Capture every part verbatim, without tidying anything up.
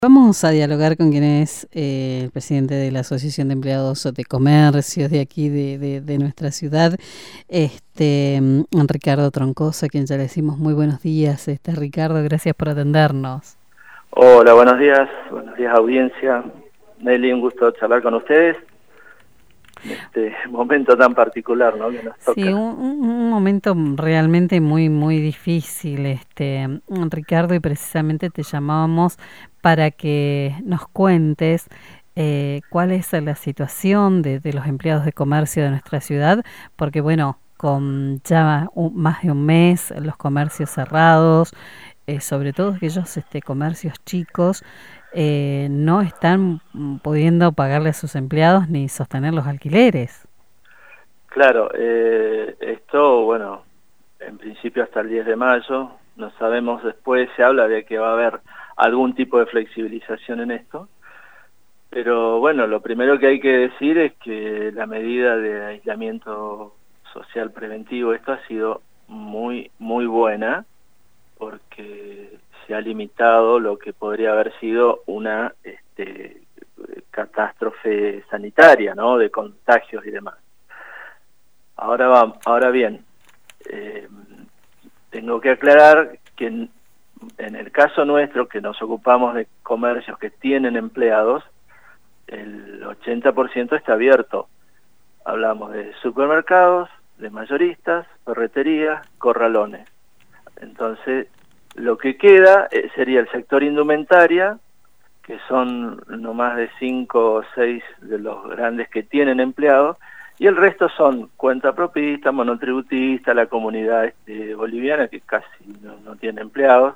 Vamos a dialogar con quien es eh, el presidente de la Asociación de Empleados de Comercios de aquí de, de, de nuestra ciudad, este Ricardo Troncoso, a quien ya le decimos muy buenos días. Este Ricardo, gracias por atendernos. Hola, buenos días, buenos días audiencia. Nelly, un gusto charlar con ustedes en este momento tan particular, ¿no?, que nos toca. Sí, un, un momento realmente muy muy difícil, este Ricardo, y precisamente te llamábamos para que nos cuentes eh, cuál es la situación de, de los empleados de comercio de nuestra ciudad, porque bueno, con ya un, más de un mes los comercios cerrados, eh, sobre todo aquellos este, comercios chicos, eh, no están pudiendo pagarle a sus empleados ni sostener los alquileres. Claro, eh, esto, bueno, en principio hasta el diez de mayo, no sabemos después, se habla de que va a haber algún tipo de flexibilización en esto, pero bueno, lo primero que hay que decir es que la medida de aislamiento social preventivo, esto ha sido muy, muy buena, porque se ha limitado lo que podría haber sido una este, catástrofe sanitaria, ¿no?, de contagios y demás. Ahora va, ahora bien, eh, tengo que aclarar que en, en el caso nuestro, que nos ocupamos de comercios que tienen empleados, el ochenta por ciento está abierto. Hablamos de supermercados, de mayoristas, ferreterías, corralones. Entonces, lo que queda eh, sería el sector indumentaria, que son no más de cinco o seis de los grandes que tienen empleados, y el resto son cuentapropistas, monotributistas, la comunidad este, boliviana, que casi no, no tiene empleados,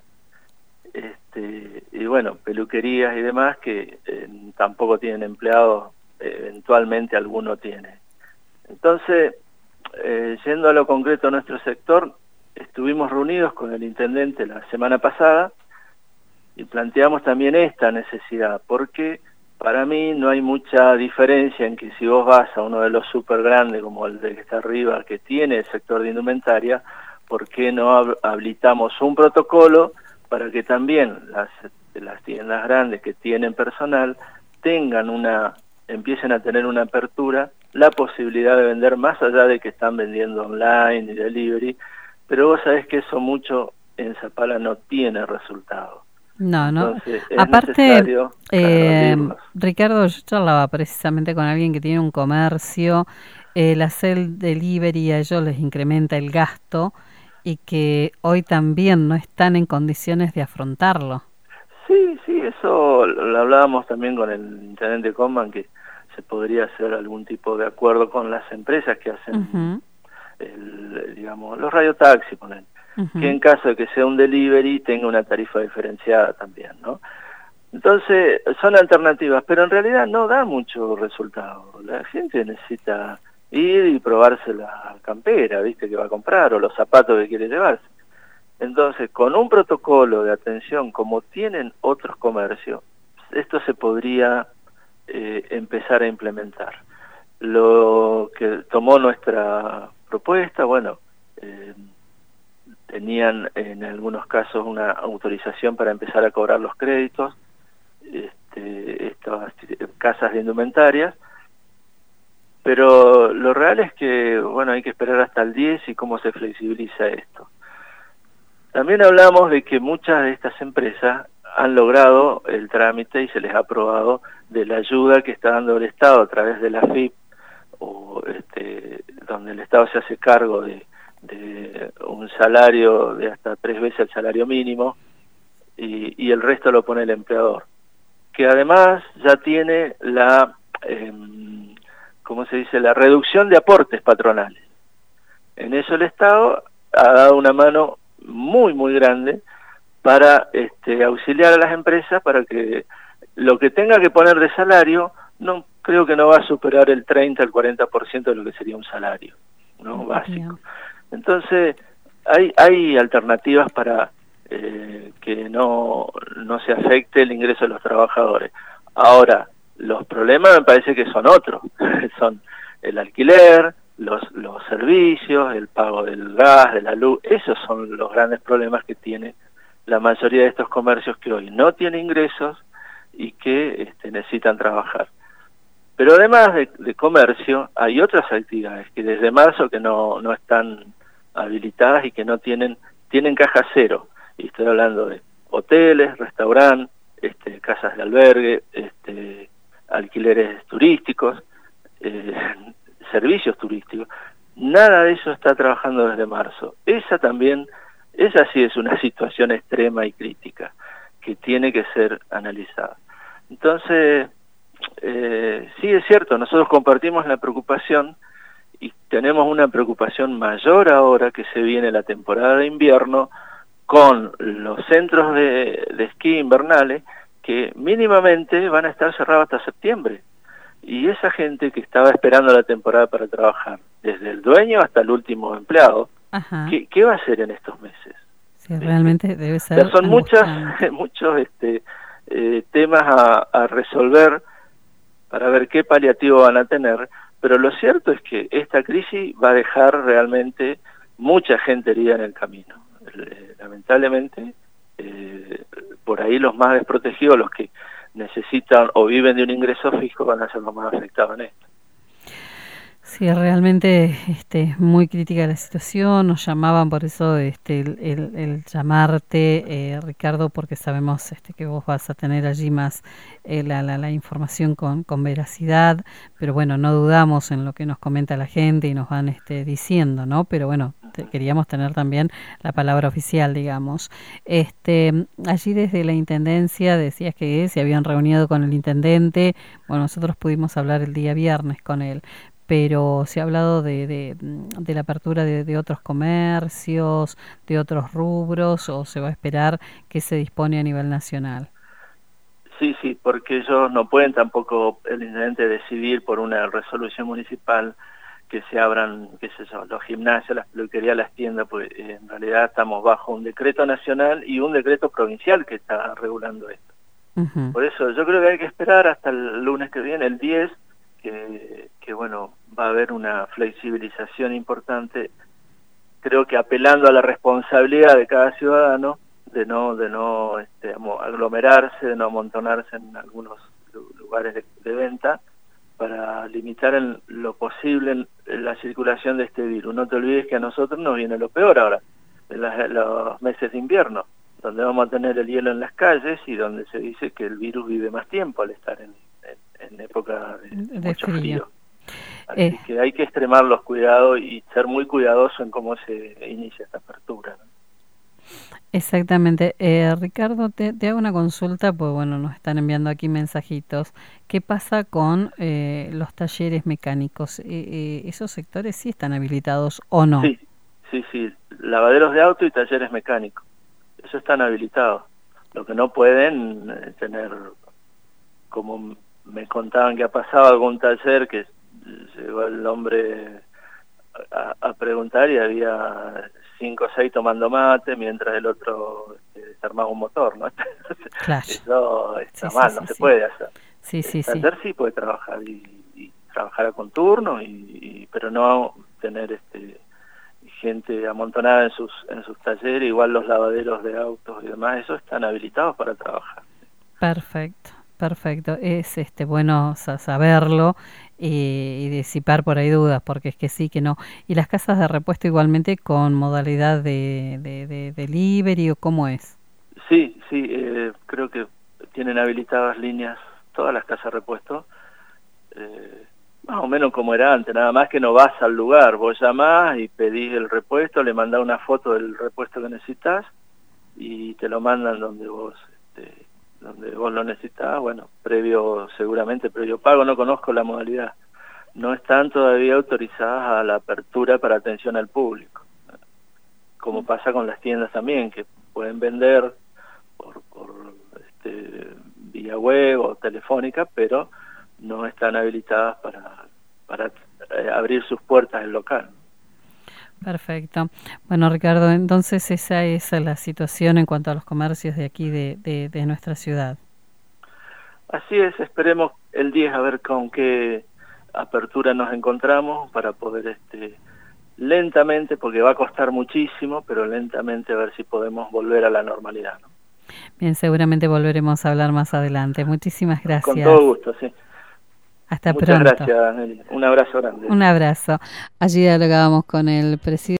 este, y bueno, peluquerías y demás, que eh, tampoco tienen empleados, eh, eventualmente alguno tiene. Entonces, eh, yendo a lo concreto de nuestro sector, estuvimos reunidos con el intendente la semana pasada y planteamos también esta necesidad, porque para mí no hay mucha diferencia en que si vos vas a uno de los súper grandes, como el de que está arriba, que tiene el sector de indumentaria, ¿por qué no habilitamos un protocolo para que también las, las tiendas grandes que tienen personal tengan una, empiecen a tener una apertura, la posibilidad de vender más allá de que están vendiendo online y delivery? Pero vos sabés que eso mucho en Zapala no tiene resultado. No, no. Entonces, es Aparte, necesario, eh, claro, Ricardo, yo charlaba precisamente con alguien que tiene un comercio, el hacer delivery a ellos les incrementa el gasto y que hoy también no están en condiciones de afrontarlo. Sí, sí, eso lo hablábamos también con el intendente Coman, que se podría hacer algún tipo de acuerdo con las empresas que hacen, Uh-huh. el, digamos, los radiotaxis, ponen, Uh-huh. que en caso de que sea un delivery tenga una tarifa diferenciada también, ¿no? Entonces, son alternativas, pero en realidad no da mucho resultado. La gente necesita ir y probarse la campera, ¿viste?, que va a comprar, o los zapatos que quiere llevarse. Entonces, con un protocolo de atención como tienen otros comercios, esto se podría eh, empezar a implementar. Lo que tomó nuestra propuesta, bueno, eh, tenían en algunos casos una autorización para empezar a cobrar los créditos, este, estas casas de indumentarias, pero lo real es que, bueno, hay que esperar hasta el diez y cómo se flexibiliza esto. También hablamos de que muchas de estas empresas han logrado el trámite y se les ha aprobado de la ayuda que está dando el Estado a través de la F I P, o este, donde el Estado se hace cargo de, de un salario de hasta tres veces el salario mínimo, y, y el resto lo pone el empleador, que además ya tiene la, eh, ¿cómo se dice?, la reducción de aportes patronales. En eso el Estado ha dado una mano muy, muy grande para este, auxiliar a las empresas para que lo que tenga que poner de salario, no creo que no va a superar el treinta al cuarenta por ciento de lo que sería un salario, ¿no?, básico. Entonces, hay, hay alternativas para eh, que no, no se afecte el ingreso de los trabajadores. Ahora, los problemas me parece que son otros, son el alquiler, los, los servicios, el pago del gas, de la luz. Esos son los grandes problemas que tiene la mayoría de estos comercios, que hoy no tienen ingresos y que este, necesitan trabajar. Pero además de, de comercio, hay otras actividades que desde marzo que no, no están habilitadas y que no tienen, tienen caja cero. Y estoy hablando de hoteles, restaurantes, este, casas de albergue, este, alquileres turísticos, eh, servicios turísticos. Nada de eso está trabajando desde marzo. Esa también, esa sí es una situación extrema y crítica que tiene que ser analizada. Entonces, eh, sí es cierto, nosotros compartimos la preocupación y tenemos una preocupación mayor ahora que se viene la temporada de invierno con los centros de, de esquí invernales que mínimamente van a estar cerrados hasta septiembre. Y esa gente que estaba esperando la temporada para trabajar, desde el dueño hasta el último empleado, ¿qué, qué va a hacer en estos meses? Sí, realmente este, debe ser. Son muchas, muchos este, eh, temas a, a resolver para ver qué paliativo van a tener, pero lo cierto es que esta crisis va a dejar realmente mucha gente herida en el camino. Eh, lamentablemente, eh, por ahí los más desprotegidos, los que necesitan o viven de un ingreso fijo, van a ser los más afectados en esto. Sí, realmente este, muy crítica la situación, nos llamaban por eso este, el, el, el llamarte, eh, Ricardo, porque sabemos este, que vos vas a tener allí más eh, la, la, la información con, con veracidad, pero bueno, no dudamos en lo que nos comenta la gente y nos van este, diciendo, ¿no? Pero bueno, te, queríamos tener también la palabra oficial, digamos. Este, allí desde la Intendencia decías que se habían reunido con el Intendente, bueno, nosotros pudimos hablar el día viernes con él, pero se ha hablado de, de, de la apertura de, de otros comercios, de otros rubros, o se va a esperar que se dispone a nivel nacional. Sí, sí, porque ellos no pueden tampoco, el intendente, decidir por una resolución municipal que se abran, qué sé yo, los gimnasios, las peluquerías, las tiendas, pues eh, en realidad estamos bajo un decreto nacional y un decreto provincial que está regulando esto. Uh-huh. Por eso yo creo que hay que esperar hasta el lunes que viene, el diez, Que, que bueno, va a haber una flexibilización importante, creo que apelando a la responsabilidad de cada ciudadano, de no de no este, aglomerarse, de no amontonarse en algunos lugares de, de venta, para limitar en lo posible en, en la circulación de este virus. No te olvides que a nosotros nos viene lo peor ahora, en las, los meses de invierno, donde vamos a tener el hielo en las calles y donde se dice que el virus vive más tiempo al estar en en época de, de, de mucho frío. frío. Así eh. que hay que extremar los cuidados y ser muy cuidadoso en cómo se inicia esta apertura, ¿no? Exactamente. Eh, Ricardo, te, te hago una consulta, pues bueno, nos están enviando aquí mensajitos. ¿Qué pasa con eh, los talleres mecánicos? Eh, eh, ¿Esos sectores sí están habilitados o no? Sí, sí, sí. Lavaderos de auto y talleres mecánicos. Eso están habilitados. Lo que no pueden eh, tener, como me contaban que ha pasado algún taller que llegó el hombre a, a preguntar y había cinco o seis tomando mate mientras el otro este, se armaba un motor, ¿no? Claro. Eso está sí, mal, sí, no sí, se sí. puede hacer. Sí, sí, el taller sí. sí puede trabajar y, y trabajar con turno, y, y, pero no tener este gente amontonada en sus en sus talleres, igual los lavaderos de autos y demás, eso están habilitados para trabajar. Perfecto. Perfecto, es este bueno saberlo y, y disipar por ahí dudas, porque es que sí, que no. ¿Y las casas de repuesto igualmente con modalidad de, de, de delivery o cómo es? Sí, sí, eh, creo que tienen habilitadas líneas todas las casas de repuesto, eh, más o menos como era antes, nada más que no vas al lugar, vos llamás y pedís el repuesto, le mandás una foto del repuesto que necesitas y te lo mandan donde vos... Este, donde vos lo necesitas, bueno, previo, seguramente previo pago, no conozco la modalidad, no están todavía autorizadas a la apertura para atención al público, como pasa con las tiendas también, que pueden vender por, por este, vía web o telefónica, pero no están habilitadas para, para eh, abrir sus puertas al local. Perfecto. Bueno, Ricardo, entonces esa es la situación en cuanto a los comercios de aquí de, de, de nuestra ciudad. Así es, esperemos el diez a ver con qué apertura nos encontramos para poder este lentamente, porque va a costar muchísimo, pero lentamente a ver si podemos volver a la normalidad, ¿no? Bien, seguramente volveremos a hablar más adelante. Muchísimas gracias. Con todo gusto, sí. Hasta Muchas pronto. gracias, Nelly. Un abrazo grande. Un abrazo. Allí dialogábamos con el presidente.